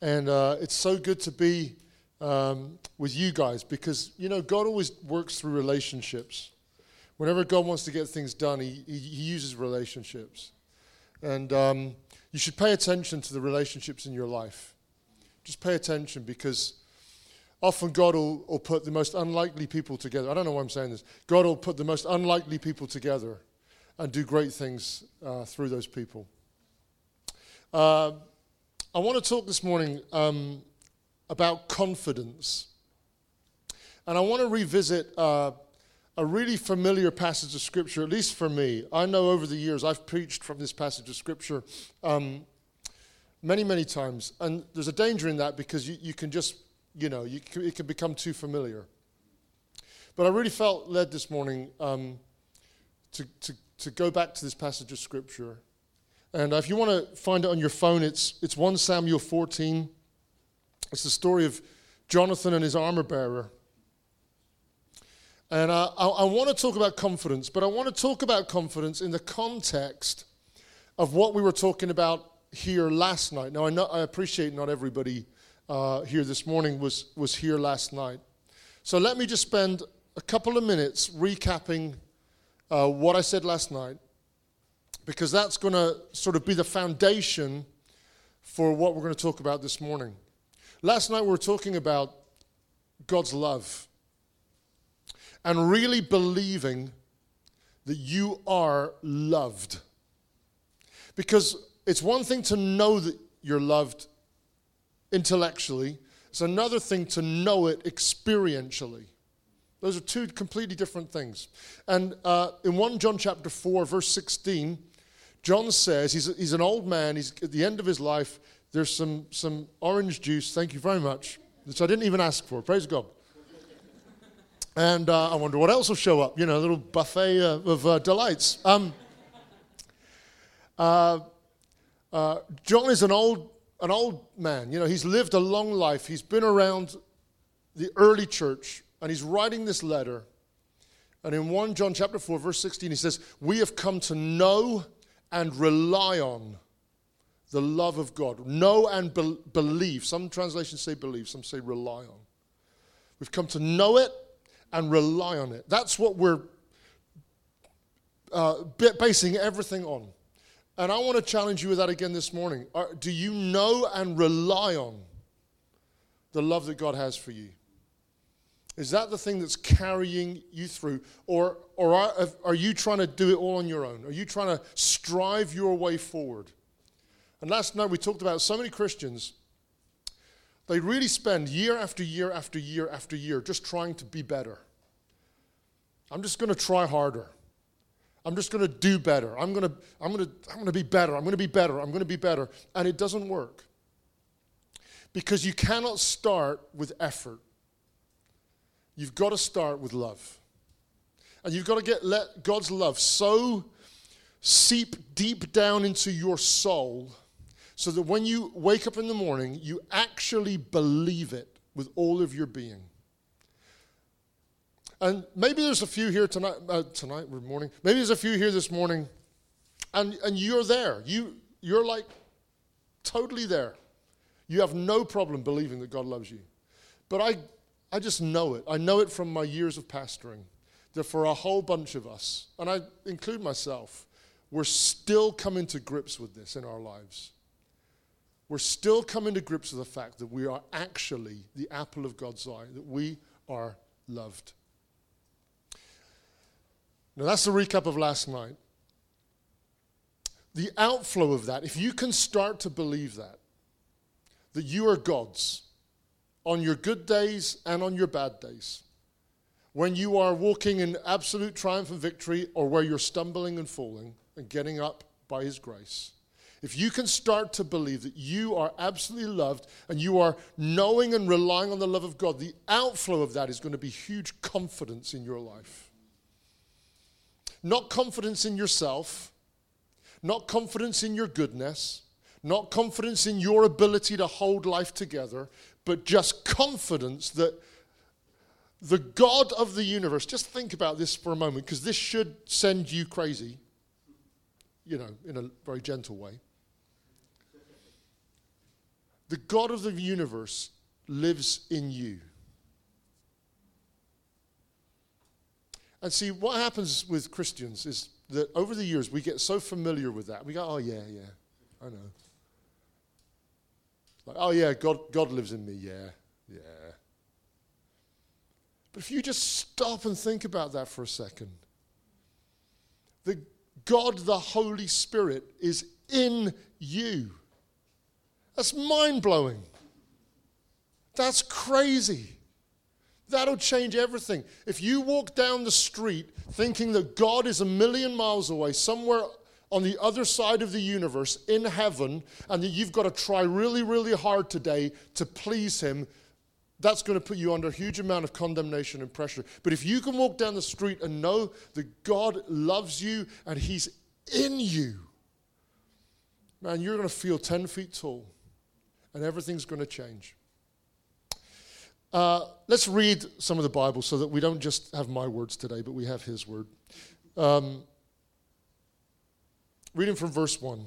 And it's so good to be with you guys because, God always works through relationships. Whenever God wants to get things done, he uses relationships. And you should pay attention to the relationships in your life. Just pay attention because often God will put the most unlikely people together. I don't know why I'm saying this. God will put the most unlikely people together and do great things through those people. I want to talk this morning about confidence. And I want to revisit a really familiar passage of Scripture, at least for me. I know over the years I've preached from this passage of Scripture many, many times. And there's a danger in that because you can just, it can become too familiar. But I really felt led this morning to go back to this passage of Scripture. And if you want to find it on your phone, it's 1 Samuel 14. It's the story of Jonathan and his armor bearer. And I want to talk about confidence, but I want to talk about confidence in the context of what we were talking about here last night. Now, I appreciate not everybody here this morning was here last night. So let me just spend a couple of minutes recapping what I said last night, because that's going to sort of be the foundation for what we're going to talk about this morning. Last night we were talking about God's love and really believing that you are loved. Because it's one thing to know that you're loved intellectually. It's another thing to know it experientially. Those are two completely different things. And in 1 John chapter 4, verse 16, John says, he's an old man, he's at the end of his life, there's some orange juice, thank you very much, which I didn't even ask for, praise God. And I wonder what else will show up, a little buffet of delights. John is an old man, he's lived a long life, he's been around the early church, and he's writing this letter. And in 1 John chapter 4, verse 16, he says, we have come to know and rely on the love of God. Know and believe. Some translations say believe, some say rely on. We've come to know it and rely on it. That's what we're basing everything on. And I want to challenge you with that again this morning. Do you know and rely on the love that God has for you? Is that the thing that's carrying you through? Or are you trying to do it all on your own? Are you trying to strive your way forward? And last night we talked about so many Christians, they really spend year after year after year after year just trying to be better. I'm just going to try harder. I'm just going to do better. I'm going to be better. I'm going to be better. I'm going to be better. And it doesn't work. Because you cannot start with effort. You've got to start with love. And you've got to let God's love so seep deep down into your soul so that when you wake up in the morning, you actually believe it with all of your being. And maybe there's a few here tonight or morning. Maybe there's a few here this morning, and you're there. You're like totally there. You have no problem believing that God loves you. But I just know it. I know it from my years of pastoring, that for a whole bunch of us, and I include myself, we're still coming to grips with this in our lives. We're still coming to grips with the fact that we are actually the apple of God's eye, that we are loved. Now that's the recap of last night. The outflow of that, if you can start to believe that you are God's, on your good days and on your bad days, when you are walking in absolute triumph and victory, or where you're stumbling and falling and getting up by His grace, if you can start to believe that you are absolutely loved and you are knowing and relying on the love of God, the outflow of that is going to be huge confidence in your life. Not confidence in yourself, not confidence in your goodness, not confidence in your ability to hold life together, but just confidence that the God of the universe, just think about this for a moment, because this should send you crazy, in a very gentle way. The God of the universe lives in you. And see, what happens with Christians is that over the years we get so familiar with that. We go, oh yeah, I know. Like, oh yeah, God lives in me, yeah. But if you just stop and think about that for a second, the God, the Holy Spirit, is in you. That's mind-blowing. That's crazy. That'll change everything. If you walk down the street thinking that God is a million miles away, somewhere on the other side of the universe, in heaven, and that you've got to try really, really hard today to please him, that's going to put you under a huge amount of condemnation and pressure. But if you can walk down the street and know that God loves you and he's in you, man, you're going to feel 10 feet tall and everything's going to change. Let's read some of the Bible so that we don't just have my words today, but we have his word. Reading from verse 1.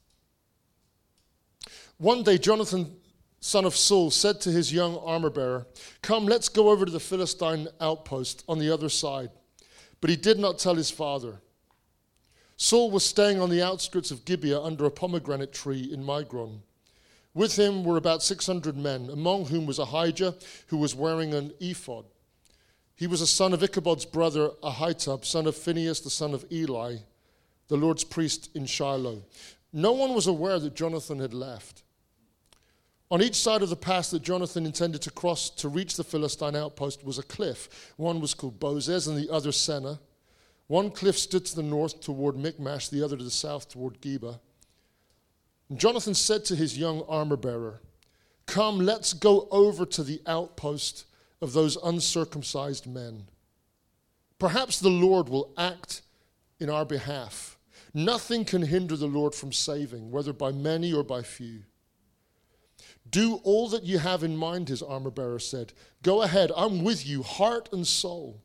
One day, Jonathan, son of Saul, said to his young armor-bearer, "Come, let's go over to the Philistine outpost on the other side." But he did not tell his father. Saul was staying on the outskirts of Gibeah under a pomegranate tree in Migron. With him were about 600 men, among whom was Ahijah, who was wearing an ephod. He was a son of Ichabod's brother Ahitub, son of Phinehas, the son of Eli, the Lord's priest in Shiloh. No one was aware that Jonathan had left. On each side of the pass that Jonathan intended to cross to reach the Philistine outpost was a cliff. One was called Bozez and the other Seneh. One cliff stood to the north toward Michmash, the other to the south toward Geba. And Jonathan said to his young armor-bearer, "Come, let's go over to the outpost of those uncircumcised men. Perhaps the Lord will act in our behalf. Nothing can hinder the Lord from saving, whether by many or by few." "Do all that you have in mind," his armor-bearer said. "Go ahead, I'm with you, heart and soul."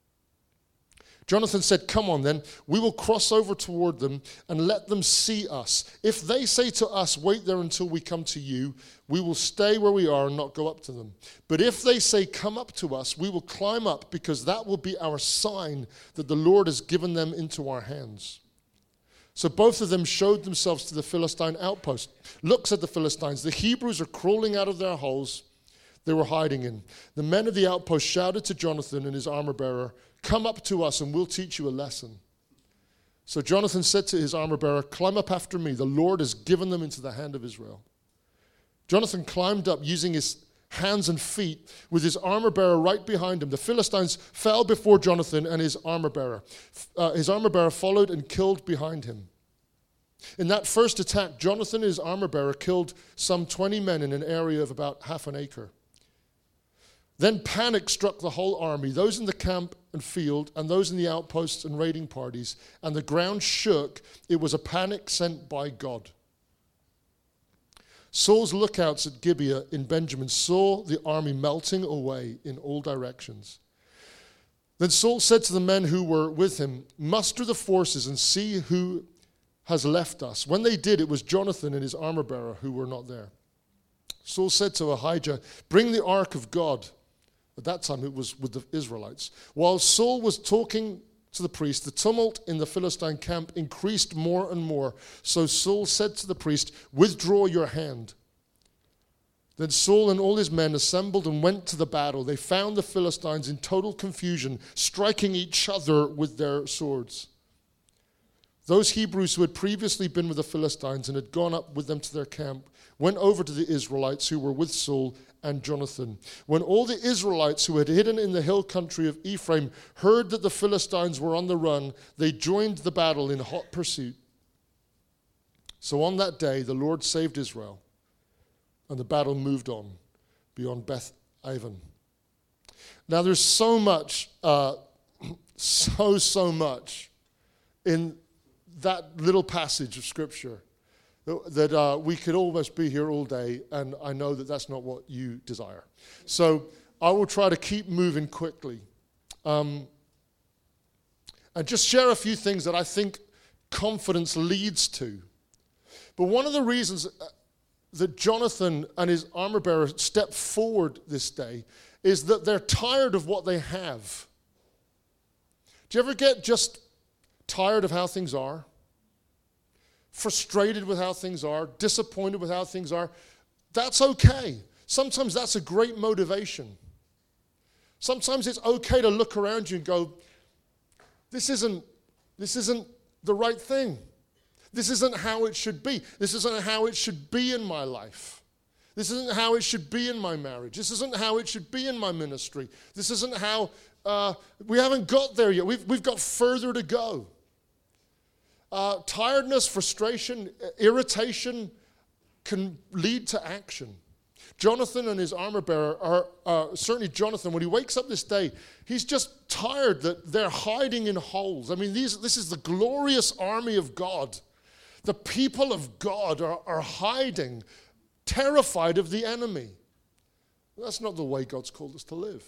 Jonathan said, "Come on then, we will cross over toward them and let them see us. If they say to us, 'Wait there until we come to you,' we will stay where we are and not go up to them. But if they say, 'Come up to us,' we will climb up, because that will be our sign that the Lord has given them into our hands." So both of them showed themselves to the Philistine outpost. "Look," said the Philistines, "the Hebrews are crawling out of their holes they were hiding in." The men of the outpost shouted to Jonathan and his armor-bearer, "Come up to us and we'll teach you a lesson." So Jonathan said to his armor-bearer, "Climb up after me. The Lord has given them into the hand of Israel." Jonathan climbed up using his hands and feet with his armor-bearer right behind him. The Philistines fell before Jonathan and his armor-bearer. His armor-bearer followed and killed behind him. In that first attack, Jonathan and his armor-bearer killed some 20 men in an area of about half an acre. Then panic struck the whole army, those in the camp and field, and those in the outposts and raiding parties, and the ground shook. It was a panic sent by God. Saul's lookouts at Gibeah in Benjamin saw the army melting away in all directions. Then Saul said to the men who were with him, "Muster the forces and see who has left us." When they did, it was Jonathan and his armor-bearer who were not there. Saul said to Ahijah, "Bring the ark of God." At that time, it was with the Israelites. While Saul was talking to the priest, the tumult in the Philistine camp increased more and more. So Saul said to the priest, "Withdraw your hand." Then Saul and all his men assembled and went to the battle. They found the Philistines in total confusion, striking each other with their swords. Those Hebrews who had previously been with the Philistines and had gone up with them to their camp went over to the Israelites who were with Saul and Jonathan. When all the Israelites who had hidden in the hill country of Ephraim heard that the Philistines were on the run, they joined the battle in hot pursuit. So on that day, the Lord saved Israel, and the battle moved on beyond Beth Aven. Now there's so much, so much in that little passage of Scripture that we could almost be here all day, and I know that that's not what you desire. So I will try to keep moving quickly and just share a few things that I think confidence leads to. But one of the reasons that Jonathan and his armor bearer step forward this day is that they're tired of what they have. Do you ever get just tired of how things are? Frustrated with how things are? Disappointed with how things are? That's okay. Sometimes that's a great motivation. Sometimes it's okay to look around you and go, this isn't the right thing. This isn't how it should be. This isn't how it should be in my life. This isn't how it should be in my marriage. This isn't how it should be in my ministry. This isn't how, we haven't got there yet. We've got further to go. Tiredness, frustration, irritation can lead to action. Jonathan and his armor bearer are certainly Jonathan, when he wakes up this day, he's just tired that they're hiding in holes. I mean, this is the glorious army of God. The people of God are hiding, terrified of the enemy. That's not the way God's called us to live.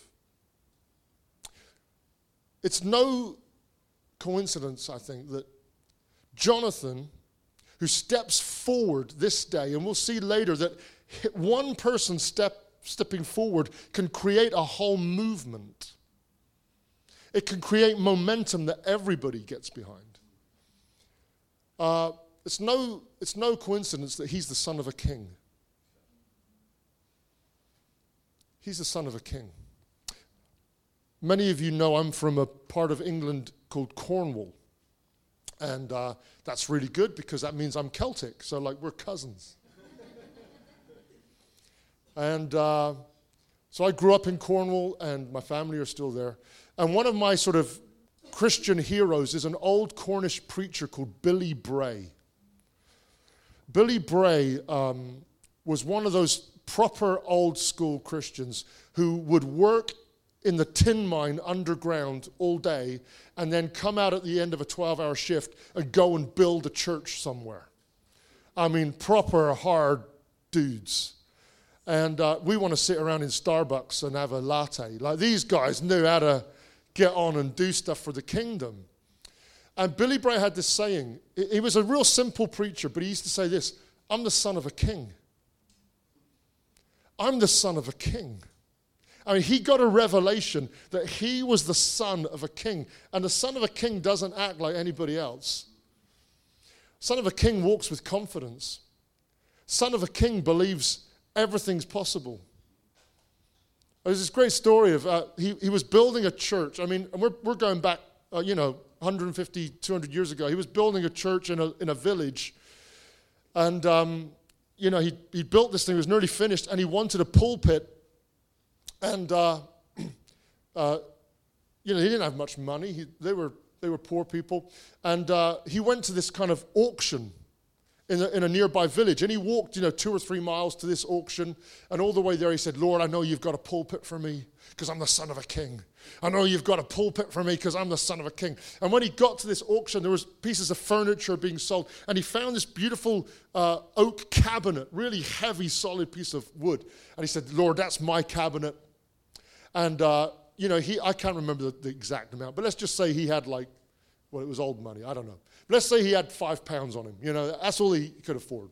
It's no coincidence, I think, that Jonathan, who steps forward this day, and we'll see later that one person stepping forward can create a whole movement. It can create momentum that everybody gets behind. It's no coincidence that he's the son of a king. He's the son of a king. Many of you know I'm from a part of England called Cornwall. And that's really good because that means I'm Celtic. So, we're cousins. And so I grew up in Cornwall, and my family are still there. And one of my sort of Christian heroes is an old Cornish preacher called Billy Bray. Billy Bray was one of those proper old school Christians who would work in the tin mine underground all day and then come out at the end of a 12-hour shift and go and build a church somewhere. I mean, proper hard dudes. And we want to sit around in Starbucks and have a latte. These guys knew how to get on and do stuff for the kingdom. And Billy Bray had this saying. He was a real simple preacher, but he used to say this: I'm the son of a king. I'm the son of a king. I mean, he got a revelation that he was the son of a king. And the son of a king doesn't act like anybody else. Son of a king walks with confidence. Son of a king believes everything's possible. There's this great story of, he was building a church. I mean, we're going back, 150, 200 years ago. He was building a church in a village. And, he built this thing. It was nearly finished. And he wanted a pulpit. And, he didn't have much money. They were poor people. And he went to this kind of auction in a nearby village. And he walked, 2 or 3 miles to this auction. And all the way there he said, Lord, I know you've got a pulpit for me because I'm the son of a king. I know you've got a pulpit for me because I'm the son of a king. And when he got to this auction, there was pieces of furniture being sold. And he found this beautiful oak cabinet, really heavy, solid piece of wood. And he said, Lord, that's my cabinet. And, I can't remember the exact amount, but let's just say he had it was old money. I don't know. But let's say he had £5 on him. That's all he could afford.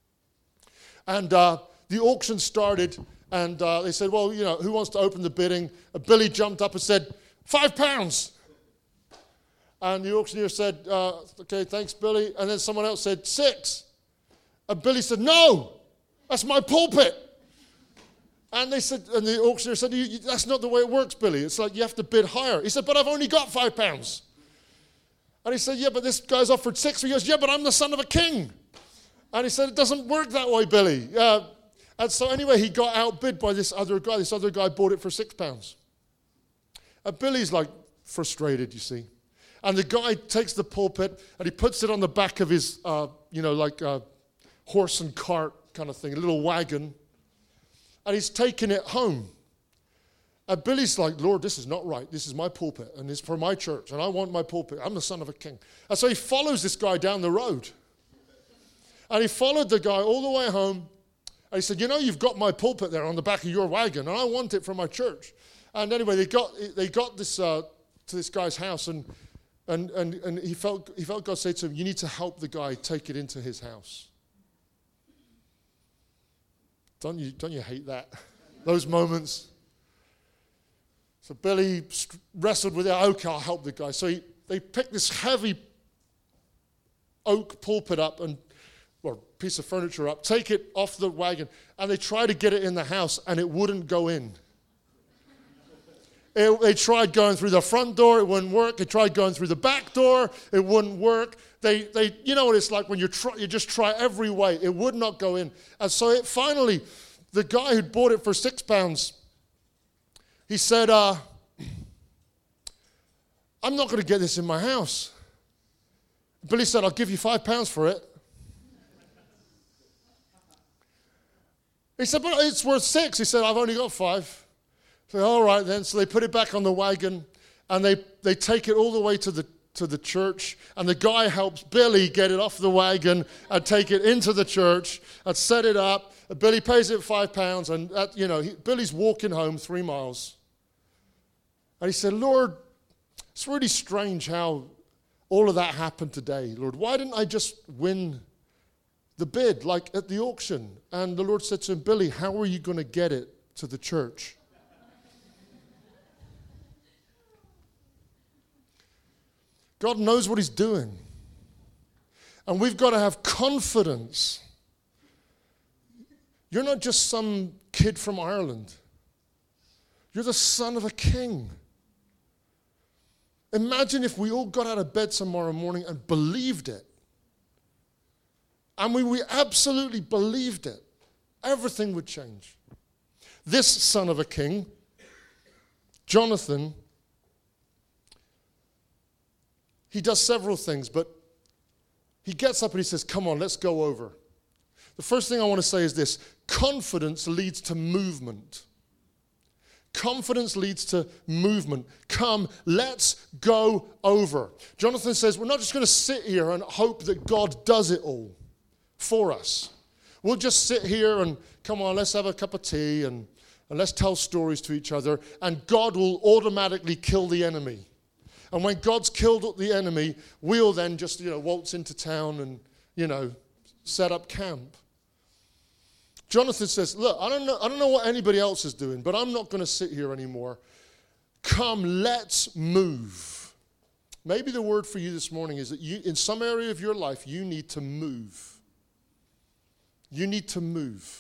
And the auction started, and they said, well, who wants to open the bidding? Billy jumped up and said, £5. And the auctioneer said, okay, thanks, Billy. And then someone else said, £6. And Billy said, no, that's my pulpit. And the auctioneer said, that's not the way it works, Billy. It's like you have to bid higher. He said, but I've only got £5. And he said, yeah, but this guy's offered £6. He goes, yeah, but I'm the son of a king. And he said, it doesn't work that way, Billy. And so anyway, he got outbid by this other guy. This other guy bought it for £6. And Billy's frustrated, you see. And the guy takes the pulpit and he puts it on the back of his, horse and cart kind of thing, a little wagon. And he's taking it home. And Billy's like, Lord, this is not right. This is my pulpit, and it's for my church, and I want my pulpit. I'm the son of a king. And so he follows this guy down the road. And he followed the guy all the way home. And he said, you've got my pulpit there on the back of your wagon, and I want it for my church. And anyway, they got this to this guy's house, and he felt God say to him, you need to help the guy take it into his house. Don't you hate that? Those moments. So Billy wrestled with it. Okay, I'll help the guy. So they picked this heavy oak pulpit up or piece of furniture up, take it off the wagon, and they tried to get it in the house, and it wouldn't go in. They tried going through the front door, it wouldn't work. They tried going through the back door, it wouldn't work. They you know what it's like when you just try every way, it would not go in. And so finally, the guy who'd bought it for £6, he said, I'm not going to get this in my house. Billy said, I'll give you £5 for it. He said, but it's worth £6. He said, I've only got £5. So all right then. So they put it back on the wagon, and they take it all the way to the church, and the guy helps Billy get it off the wagon and take it into the church and set it up. And Billy pays it £5, and Billy's walking home 3 miles. And he said, Lord, it's really strange how all of that happened today, Lord. Why didn't I just win the bid, like at the auction? And the Lord said to him, Billy, how are you going to get it to the church? God knows what he's doing. And we've got to have confidence. You're not just some kid from Ireland. You're the son of a king. Imagine if we all got out of bed tomorrow morning and believed it. And we absolutely believed it. Everything would change. This son of a king, Jonathan, he does several things, but he gets up and he says, come on, let's go over. The first thing I want to say is this: confidence leads to movement. Confidence leads to movement. Come, let's go over. Jonathan says, we're not just going to sit here and hope that God does it all for us. We'll just sit here and, come on, let's have a cup of tea and let's tell stories to each other, and God will automatically kill the enemy. And when God's killed the enemy, we'll then just, waltz into town and, set up camp. Jonathan says, look, I don't know what anybody else is doing, but I'm not going to sit here anymore. Come, let's move. Maybe the word for you this morning is that in some area of your life, you need to move. You need to move.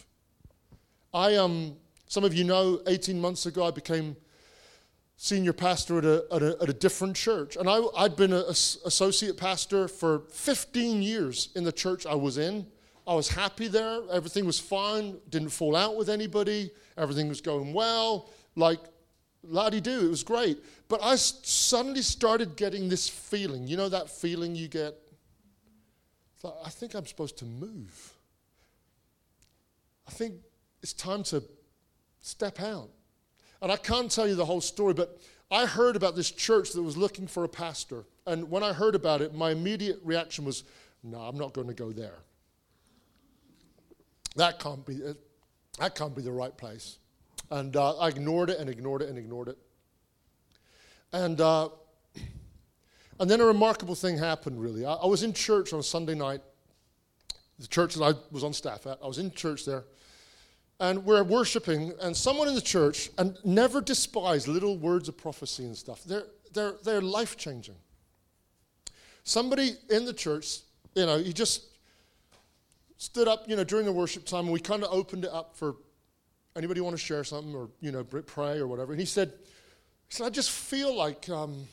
Some of you know, 18 months ago, I became senior pastor at a different church. And I'd been an associate pastor for 15 years in the church I was in. I was happy there. Everything was fine. Didn't fall out with anybody. Everything was going well. Like, la-di-do, it was great. But I suddenly started getting this feeling. You know that feeling you get? I think I'm supposed to move. I think it's time to step out. And I can't tell you the whole story, but I heard about this church that was looking for a pastor. And when I heard about it, my immediate reaction was, no, I'm not going to go there. That can't be the right place. And I ignored it and ignored it and ignored it. And then a remarkable thing happened, really. I was in church on a Sunday night, the church that I was on staff at. I was in church there. And we're worshiping, and someone in the church, and never despise little words of prophecy and stuff. They're life-changing. Somebody in the church, he just stood up, during the worship time, and we kind of opened it up for anybody want to share something or, pray or whatever. And he said, I just feel like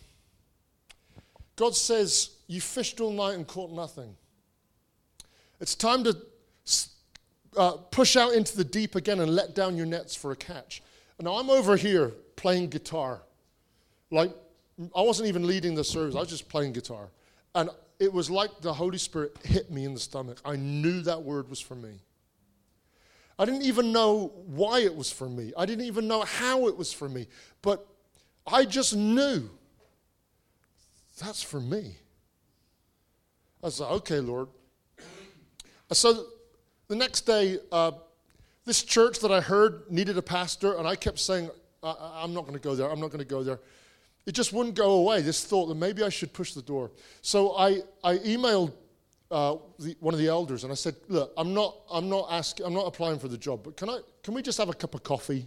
God says, you fished all night and caught nothing. It's time to push out into the deep again and let down your nets for a catch. And now I'm over here playing guitar. Like, I wasn't even leading the service. I was just playing guitar. And it was like the Holy Spirit hit me in the stomach. I knew that word was for me. I didn't even know why it was for me. I didn't even know how it was for me. But I just knew that's for me. I was like, okay, Lord. So the next day, this church that I heard needed a pastor, and I kept saying, I'm not going to go there. I'm not going to go there. It just wouldn't go away, this thought that maybe I should push the door. So I emailed one of the elders, and I said, "Look, I'm not applying for the job, but can we just have a cup of coffee?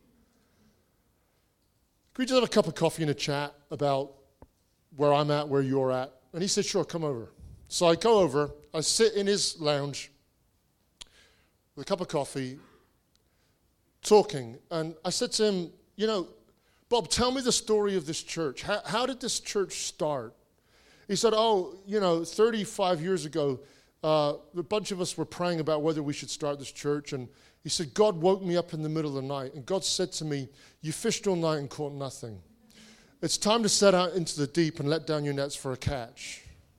Can we just have a cup of coffee and a chat about where I'm at, where you're at?" And he said, "Sure, come over." So I go over, I sit in his lounge with a cup of coffee, talking, and I said to him, "Bob, tell me the story of this church. How did this church start?" He said, 35 years ago, a bunch of us were praying about whether we should start this church, and he said, "God woke me up in the middle of the night, and God said to me, 'You fished all night and caught nothing. It's time to set out into the deep and let down your nets for a catch.'"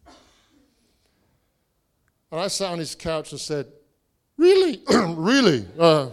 And I sat on his couch and said, "Really? Really?"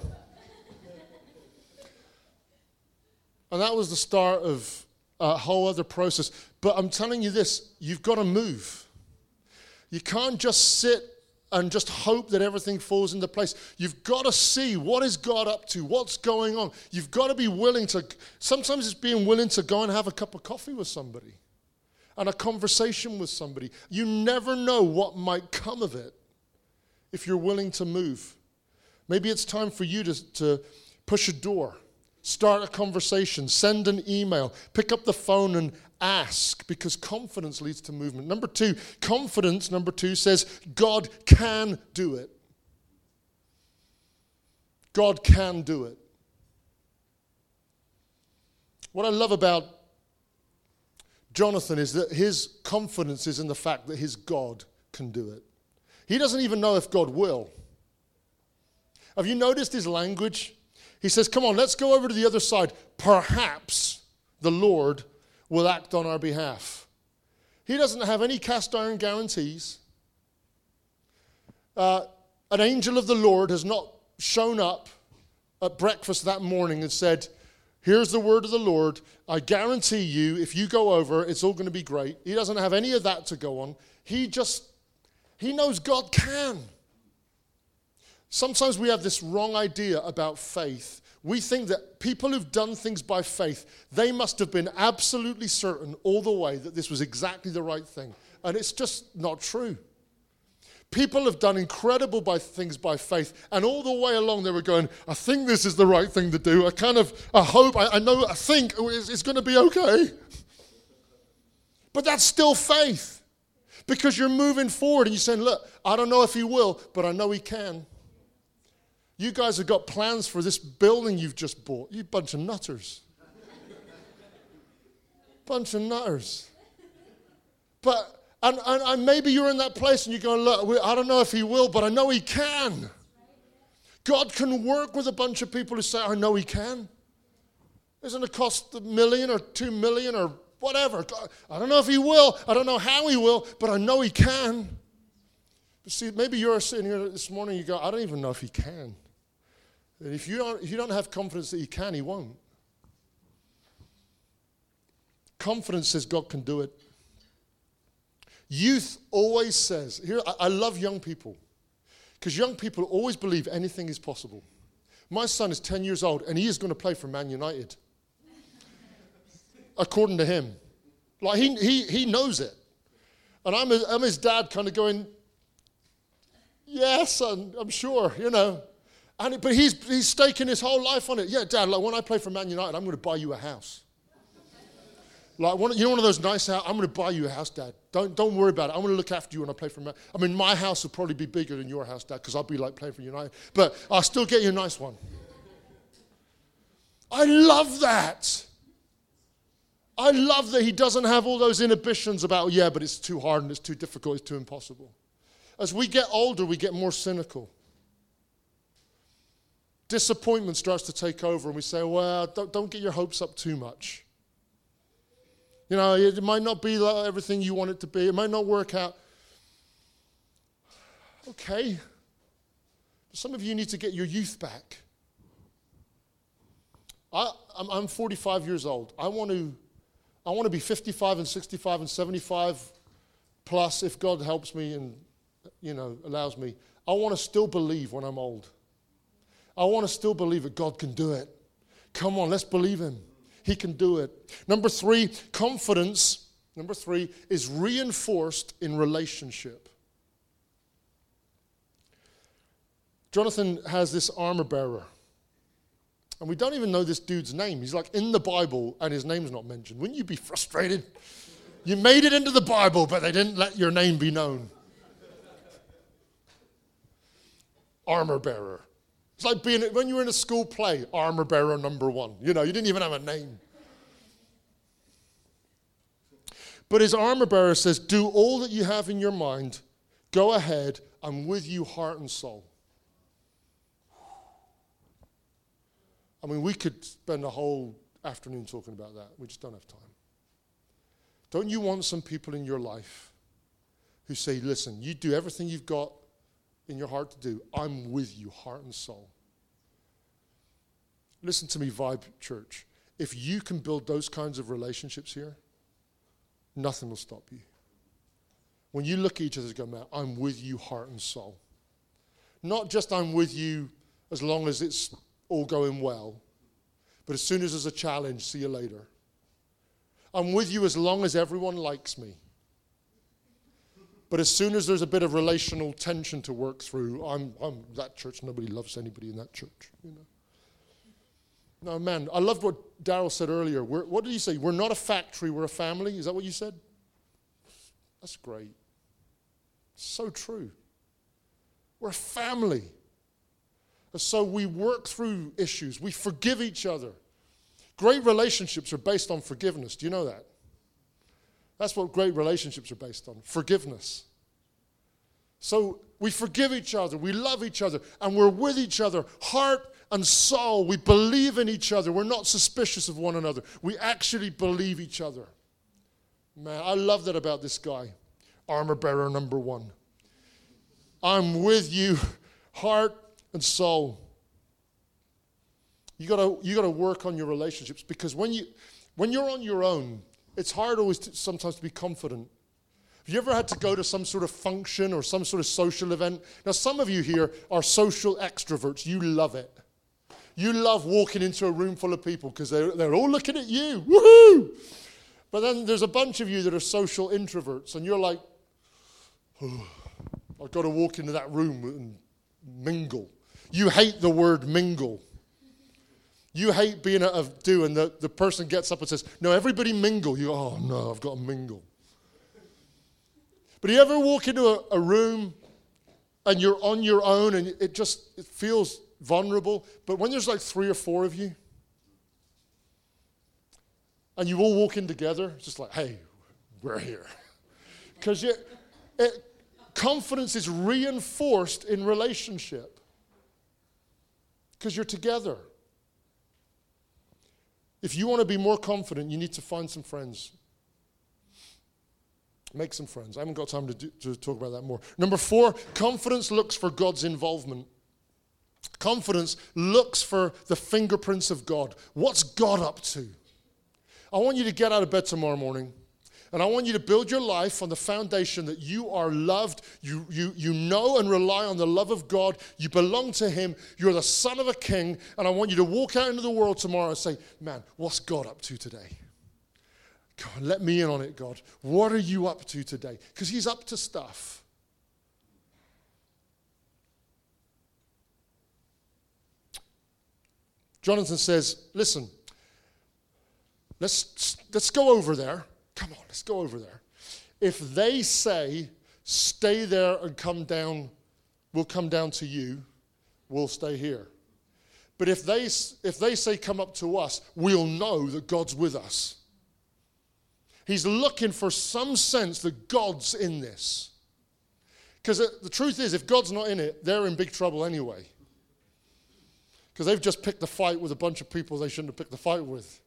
And that was the start of a whole other process. But I'm telling you this, you've got to move. You can't just sit and just hope that everything falls into place. You've got to see, what is God up to? What's going on? You've got to be willing to, sometimes it's being willing to go and have a cup of coffee with somebody and a conversation with somebody. You never know what might come of it if you're willing to move. Maybe it's time for you to push a door, start a conversation, send an email, pick up the phone and ask, because confidence leads to movement. Confidence, number two, says God can do it. God can do it. What I love about Jonathan is that his confidence is in the fact that his God can do it. He doesn't even know if God will. Have you noticed his language? He says, "Come on, let's go over to the other side. Perhaps the Lord will act on our behalf." He doesn't have any cast iron guarantees. An angel of the Lord has not shown up at breakfast that morning and said, "Here's the word of the Lord. I guarantee you, if you go over, it's all going to be great." He doesn't have any of that to go on. He knows God can. Sometimes we have this wrong idea about faith. We think that people who've done things by faith, they must have been absolutely certain all the way that this was exactly the right thing. And it's just not true. People have done incredible things by faith, and all the way along they were going, "I think this is the right thing to do. I hope, I think it's going to be okay." But that's still faith, because you're moving forward and you're saying, "Look, I don't know if he will, but I know he can." You guys have got plans for this building you've just bought. You bunch of nutters. Bunch of nutters. But, and maybe you're in that place and you're going, "Look, I don't know if he will, but I know he can." God can work with a bunch of people who say, "I know he can." Isn't it cost $1 million or $2 million or whatever? I don't know if he will. I don't know how he will, but I know he can. But see, maybe you're sitting here this morning and you go, "I don't even know if he can." And if you don't have confidence that he can, he won't. Confidence says God can do it. Youth always says, I love young people, because young people always believe anything is possible. My son is 10 years old, and he is going to play for Man United, according to him. Like, he knows it. And I'm his dad, kind of going, "Yes, son, I'm sure, But he's staking his whole life on it. "Yeah, Dad, like when I play for Man United, I'm going to buy you a house. Like one of those nice houses. I'm going to buy you a house, Dad. Don't worry about it. I'm going to look after you when I play for Man. I mean, my house will probably be bigger than your house, Dad, because I'll be like playing for United. But I'll still get you a nice one." I love that. I love that he doesn't have all those inhibitions about, but it's too hard and it's too difficult, it's too impossible. As we get older, we get more cynical. Disappointment starts to take over, and we say, "Well, don't get your hopes up too much. It might not be like everything you want it to be. It might not work out." Okay. Some of you need to get your youth back. I'm 45 years old. I want to be 55 and 65 and 75 plus, if God helps me and allows me. I want to still believe when I'm old. I want to still believe that God can do it. Come on, let's believe him. He can do it. Number three, confidence, is reinforced in relationship. Jonathan has this armor bearer. And we don't even know this dude's name. He's like in the Bible and his name's not mentioned. Wouldn't you be frustrated? You made it into the Bible, but they didn't let your name be known. Armor bearer. It's like being when you were in a school play, armor bearer number 1. You know, you didn't even have a name. But his armor bearer says, do all that you have in your mind. Go ahead. I'm with you heart and soul. I mean, we could spend a whole afternoon talking about that. We just don't have time. Don't you want some people in your life who say, listen, you do everything you've got in your heart to do. I'm with you, heart and soul. Listen to me, Vibe Church. If you can build those kinds of relationships here, nothing will stop you. When you look at each other and go, man, I'm with you, heart and soul. Not just I'm with you as long as it's all going well, but as soon as there's a challenge, see you later. I'm with you as long as everyone likes me. But as soon as there's a bit of relational tension to work through, I'm that church, nobody loves anybody in that church, you know. No, man, I loved what Daryl said earlier. What did he say? We're not a factory, we're a family. Is that what you said? That's great. So true. We're a family. So we work through issues. We forgive each other. Great relationships are based on forgiveness. Do you know that? That's what great relationships are based on, forgiveness. So we forgive each other, we love each other, and we're with each other, heart and soul. We believe in each other. We're not suspicious of one another. We actually believe each other. Man, I love that about this guy, armor bearer number 1. I'm with you, heart and soul. You gotta work on your relationships, because when you're on your own, it's hard always sometimes to be confident. Have you ever had to go to some sort of function or some sort of social event? Now, some of you here are social extroverts. You love it. You love walking into a room full of people because they're all looking at you. Woohoo! But then there's a bunch of you that are social introverts, and you're like, oh, I've got to walk into that room and mingle. You hate the word mingle. You hate being at a do, and the person gets up and says, no, everybody mingle. You go, oh, no, I've got to mingle. But you ever walk into a room and you're on your own and it feels vulnerable, but when there's like 3 or 4 of you and you all walk in together, it's just like, hey, we're here. Because confidence is reinforced in relationship because you're together. If you want to be more confident, you need to find some friends. Make some friends. I haven't got time to talk about that more. Number 4, confidence looks for God's involvement. Confidence looks for the fingerprints of God. What's God up to? I want you to get out of bed tomorrow morning, and I want you to build your life on the foundation that you are loved. You know and rely on the love of God. You belong to Him. You're the son of a king, and I want you to walk out into the world tomorrow and say, man, what's God up to today? God, let me in on it, God. What are you up to today? Because He's up to stuff. Jonathan says, listen, let's go over there. Come on, let's go over there. If they say, stay there and come down, we'll come down to you, we'll stay here. But if they say, come up to us, we'll know that God's with us. He's looking for some sense that God's in this. Because the truth is, if God's not in it, they're in big trouble anyway. Because they've just picked a fight with a bunch of people they shouldn't have picked the fight with.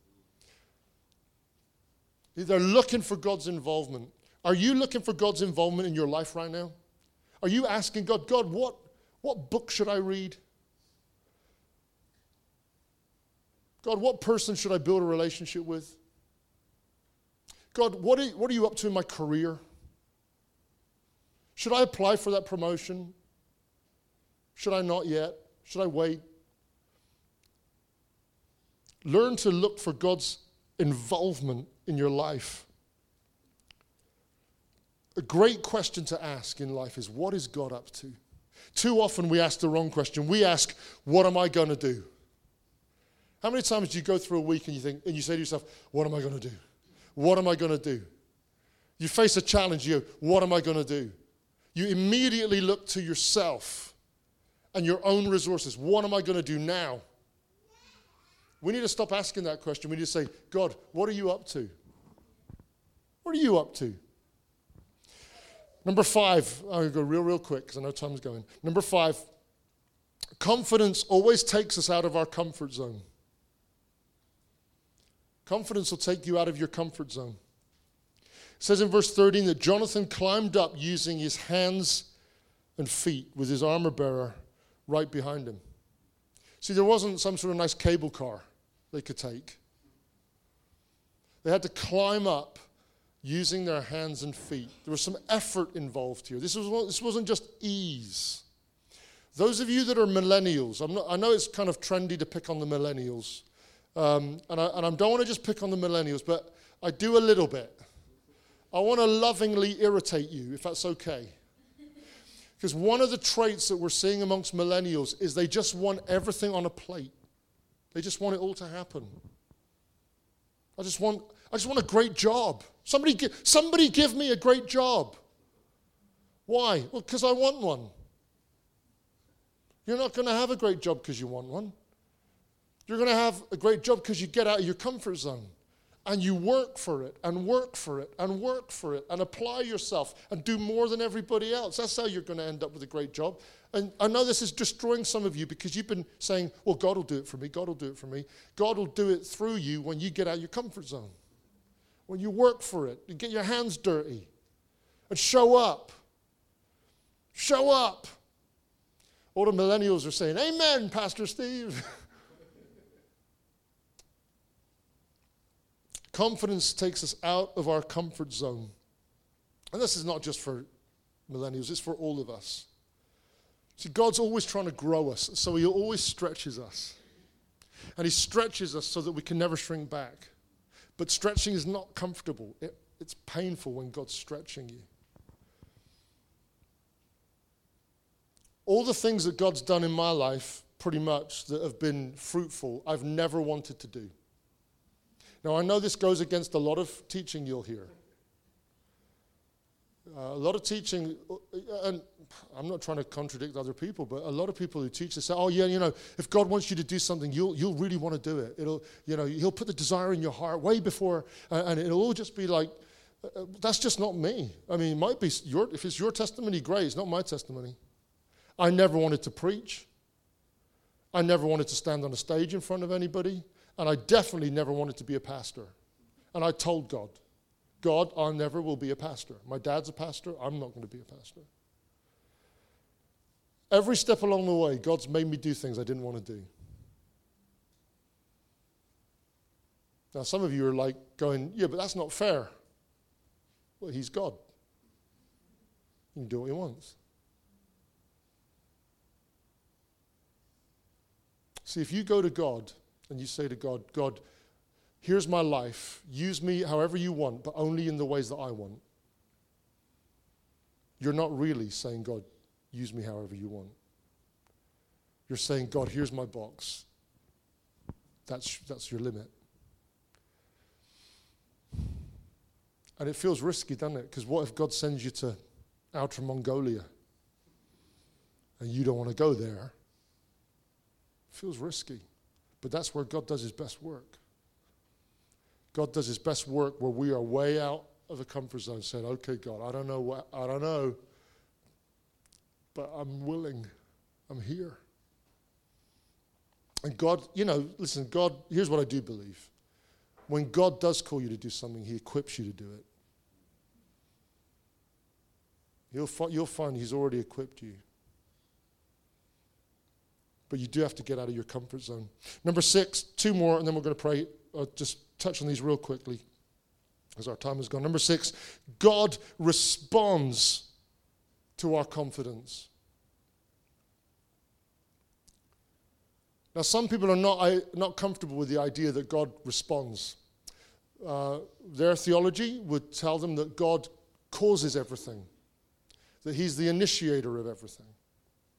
They're looking for God's involvement. Are you looking for God's involvement in your life right now? Are you asking God, what book should I read? God, what person should I build a relationship with? God, what are you up to in my career? Should I apply for that promotion? Should I not yet? Should I wait? Learn to look for God's involvement in your life. A great question to ask in life is, what is God up to? Too often we ask the wrong question. We ask, what am I going to do? How many times do you go through a week and you say to yourself, what am I going to do? What am I going to do? You face a challenge, you go, what am I going to do? You immediately look to yourself and your own resources. What am I going to do now? We need to stop asking that question. We need to say, God, what are you up to? What are you up to? Number 5, I'll go real quick because I know time's going. Number 5, confidence always takes us out of our comfort zone. Confidence will take you out of your comfort zone. It says in verse 13 that Jonathan climbed up using his hands and feet with his armor bearer right behind him. See, there wasn't some sort of nice cable car they could take. They had to climb up using their hands and feet. There was some effort involved here. This wasn't just ease. Those of you that are millennials, I know it's kind of trendy to pick on the millennials, and I don't want to just pick on the millennials, but I do a little bit. I want to lovingly irritate you, if that's okay. Because one of the traits that we're seeing amongst millennials is they just want everything on a plate. They just want it all to happen. I just want a great job. Somebody give me a great job. Why? Well, because I want one. You're not going to have a great job because you want one. You're going to have a great job because you get out of your comfort zone. And you work for it, and work for it, and work for it, and apply yourself, and do more than everybody else. That's how you're going to end up with a great job. And I know this is destroying some of you because you've been saying, well, God will do it for me, God will do it for me. God will do it through you when you get out of your comfort zone. When you work for it, you get your hands dirty, and show up. Show up. All the millennials are saying, amen, Pastor Steve. Confidence takes us out of our comfort zone. And this is not just for millennials, it's for all of us. See, God's always trying to grow us, so he always stretches us. And he stretches us so that we can never shrink back. But stretching is not comfortable. It's painful when God's stretching you. All the things that God's done in my life, pretty much, that have been fruitful, I've never wanted to do. Now, I know this goes against a lot of teaching you'll hear. A lot of teaching, and I'm not trying to contradict other people, but a lot of people who teach, they say, oh, yeah, if God wants you to do something, you'll really want to do it. He'll put the desire in your heart way before, and it'll all just be like, that's just not me. I mean, it might be, if it's your testimony, great. It's not my testimony. I never wanted to preach. I never wanted to stand on a stage in front of anybody. And I definitely never wanted to be a pastor. And I told God, I never will be a pastor. My dad's a pastor. I'm not going to be a pastor. Every step along the way, God's made me do things I didn't want to do. Now, some of you are like going, yeah, but that's not fair. Well, he's God. He can do what he wants. See, if you go to God, and you say to God, God, here's my life. Use me however you want, but only in the ways that I want. You're not really saying, God, use me however you want. You're saying, God, here's my box. That's your limit. And it feels risky, doesn't it? Because what if God sends you to Outer Mongolia and you don't want to go there? It feels risky. But that's where God does his best work. God does his best work where we are way out of the comfort zone saying, okay, God, I don't know, but I'm willing. I'm here. And God, listen, God, here's what I do believe. When God does call you to do something, he equips you to do it. You'll find he's already equipped you. But you do have to get out of your comfort zone. Number 6, 2 more, and then we're going to pray. I'll just touch on these real quickly as our time has gone. Number 6, God responds to our confidence. Now, some people are not comfortable with the idea that God responds. Their theology would tell them that God causes everything, that he's the initiator of everything.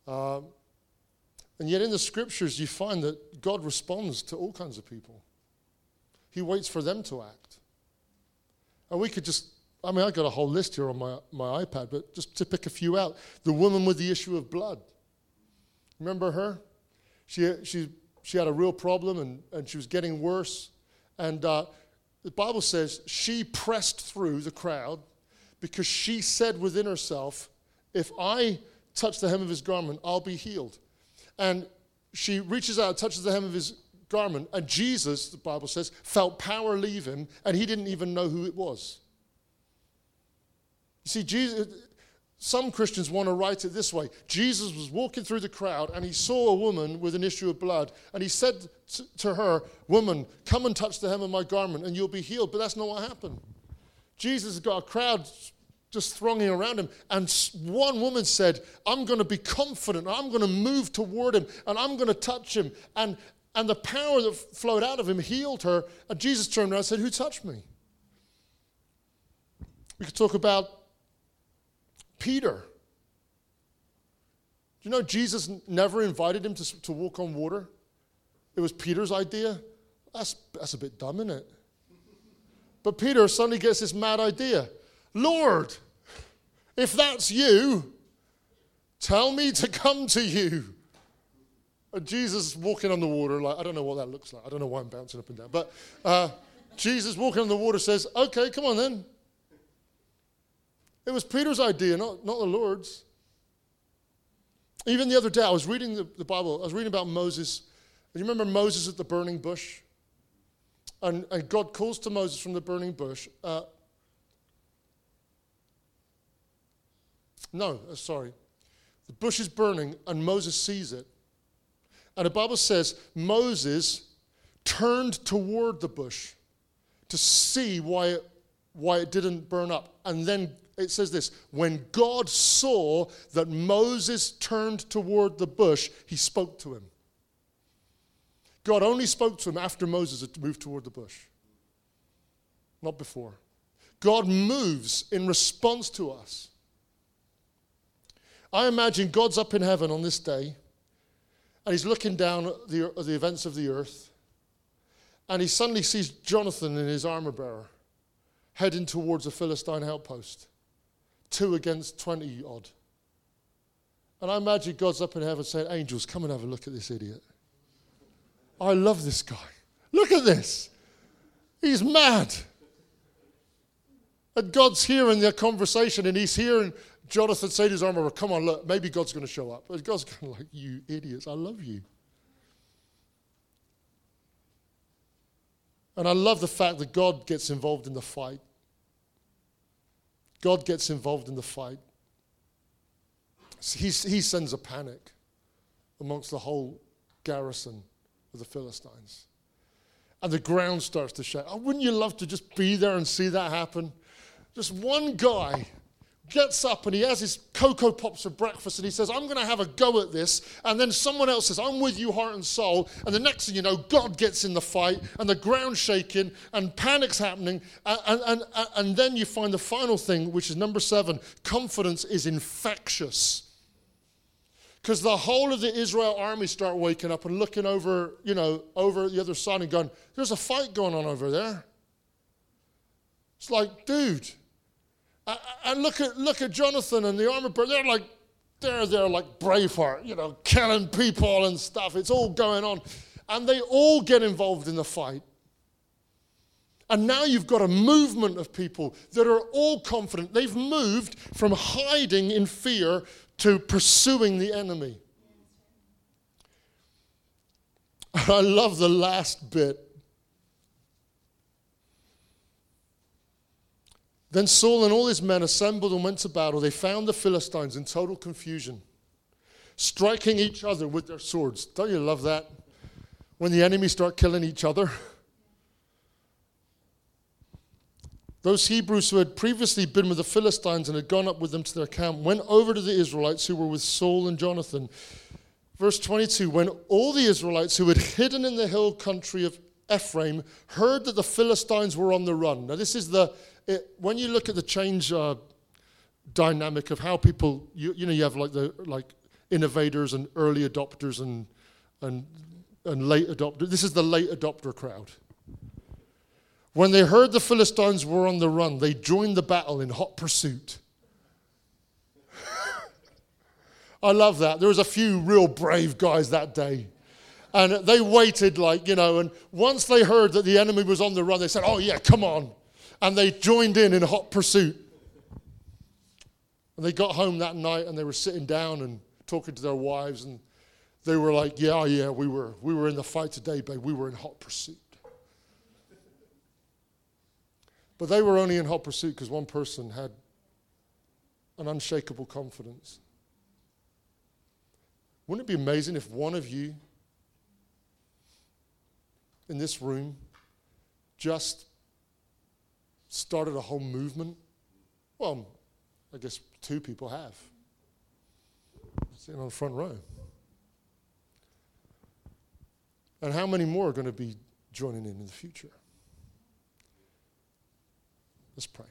And yet in the scriptures, you find that God responds to all kinds of people. He waits for them to act. And we could just, I got a whole list here on my iPad, but just to pick a few out. The woman with the issue of blood. Remember her? She had a real problem, and she was getting worse. And the Bible says she pressed through the crowd because she said within herself, if I touch the hem of his garment, I'll be healed. And she reaches out, touches the hem of his garment, and Jesus, the Bible says, felt power leave him, and he didn't even know who it was. You see, Jesus, some Christians want to write it this way. Jesus was walking through the crowd, and he saw a woman with an issue of blood, and he said to her, woman, come and touch the hem of my garment, and you'll be healed. But that's not what happened. Jesus has got a crowd just thronging around him. And one woman said, I'm going to be confident. I'm going to move toward him. And I'm going to touch him. And the power that flowed out of him healed her. And Jesus turned around and said, who touched me? We could talk about Peter. Do you know Jesus never invited him to walk on water? It was Peter's idea. That's a bit dumb, isn't it? But Peter suddenly gets this mad idea. Lord, if that's you, tell me to come to you. And Jesus walking on the water, like, I don't know what that looks like. I don't know why I'm bouncing up and down. But Jesus walking on the water says, okay, come on then. It was Peter's idea, not the Lord's. Even the other day, I was reading the Bible. I was reading about Moses. And you remember Moses at the burning bush? And God calls to Moses from the burning bush. The bush is burning, and Moses sees it. And the Bible says Moses turned toward the bush to see why it didn't burn up. And then it says this, when God saw that Moses turned toward the bush, he spoke to him. God only spoke to him after Moses had moved toward the bush, not before. God moves in response to us. I imagine God's up in heaven on this day, and he's looking down at the events of the earth, and he suddenly sees Jonathan and his armor bearer heading towards a Philistine outpost, 2 against 20 odd. And I imagine God's up in heaven saying, angels, come and have a look at this idiot. I love this guy. Look at this. He's mad. And God's hearing their conversation, and he's hearing Jonathan say to his armor, come on, look, maybe God's going to show up. But God's kind of like, you idiots, I love you. And I love the fact that God gets involved in the fight. God gets involved in the fight. He sends a panic amongst the whole garrison of the Philistines. And the ground starts to shake. Oh, wouldn't you love to just be there and see that happen? Just one guy gets up and he has his Cocoa Pops for breakfast and he says, I'm going to have a go at this. And then someone else says, I'm with you, heart and soul. And the next thing you know, God gets in the fight and the ground's shaking and panic's happening. And then you find the final thing, which is number 7. Confidence is infectious. Because the whole of the Israel army start waking up and looking over, over the other side and going, there's a fight going on over there. It's like, dude. And look at Jonathan and the armor bearer. They're like Braveheart, killing people and stuff. It's all going on. And they all get involved in the fight. And now you've got a movement of people that are all confident. They've moved from hiding in fear to pursuing the enemy. I love the last bit. Then Saul and all his men assembled and went to battle. They found the Philistines in total confusion, striking each other with their swords. Don't you love that? When the enemy start killing each other. Those Hebrews who had previously been with the Philistines and had gone up with them to their camp went over to the Israelites who were with Saul and Jonathan. Verse 22, when all the Israelites who had hidden in the hill country of Ephraim heard that the Philistines were on the run. Now this is when you look at the change dynamic of how people, you have like innovators and early adopters and late adopters. This is the late adopter crowd. When they heard the Philistines were on the run, they joined the battle in hot pursuit. I love that. There was a few real brave guys that day. And they waited and once they heard that the enemy was on the run, they said, oh yeah, come on. And they joined in hot pursuit. And they got home that night and they were sitting down and talking to their wives, and they were like, yeah, we were in the fight today, babe. We were in hot pursuit. But they were only in hot pursuit because one person had an unshakable confidence. Wouldn't it be amazing if one of you in this room just started a whole movement? Well, I guess 2 people have. Sitting on the front row. And how many more are going to be joining in the future? Let's pray.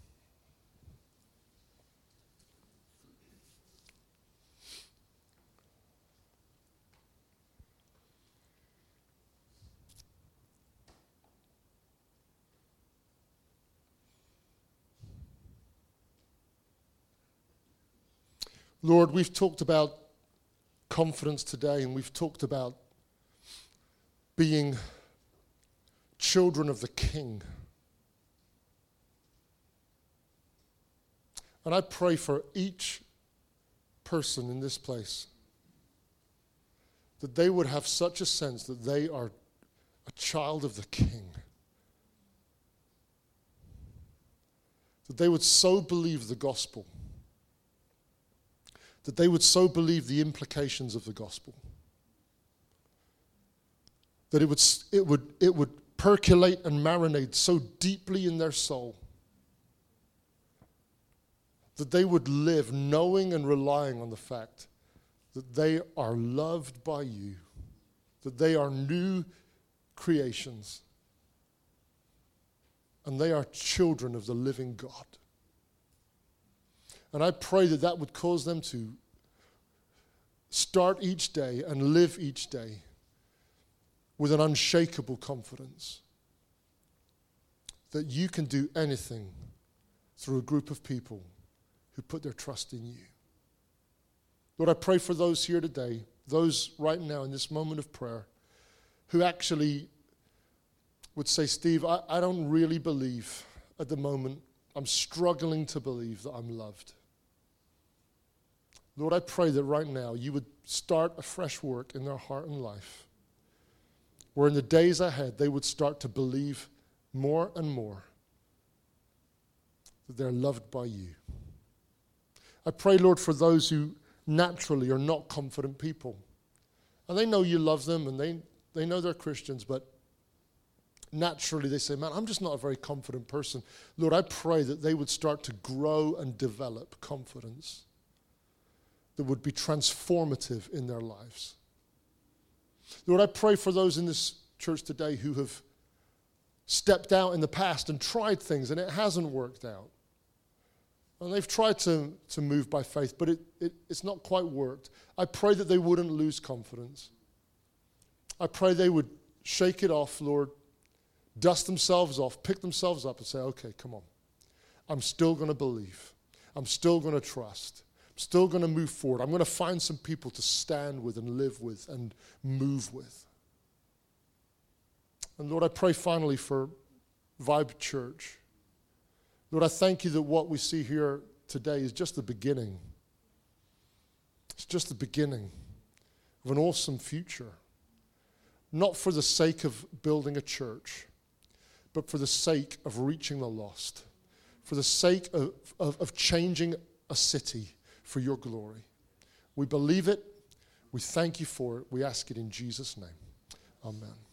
Lord, we've talked about confidence today, and we've talked about being children of the King. And I pray for each person in this place that they would have such a sense that they are a child of the King. That they would so believe the gospel. That they would so believe the implications of the gospel. That it would percolate and marinate so deeply in their soul that they would live knowing and relying on the fact that they are loved by you, that they are new creations, and they are children of the living God. And I pray that that would cause them to start each day and live each day with an unshakable confidence that you can do anything through a group of people who put their trust in you. Lord, I pray for those here today, those right now in this moment of prayer, who actually would say, Steve, I don't really believe at the moment. I'm struggling to believe that I'm loved. Lord, I pray that right now you would start a fresh work in their heart and life, where in the days ahead they would start to believe more and more that they're loved by you. I pray, Lord, for those who naturally are not confident people. And they know you love them and they know they're Christians, but naturally they say, man, I'm just not a very confident person. Lord, I pray that they would start to grow and develop confidence that would be transformative in their lives. Lord, I pray for those in this church today who have stepped out in the past and tried things and it hasn't worked out. And they've tried to move by faith, but it's not quite worked. I pray that they wouldn't lose confidence. I pray they would shake it off, Lord, dust themselves off, pick themselves up and say, okay, come on. I'm still going to believe. I'm still going to trust. I'm still going to move forward. I'm going to find some people to stand with and live with and move with. And Lord, I pray finally for Vibe Church. Lord, I thank you that what we see here today is just the beginning. It's just the beginning of an awesome future. Not for the sake of building a church, but for the sake of reaching the lost. For the sake of changing a city for your glory. We believe it. We thank you for it. We ask it in Jesus' name. Amen.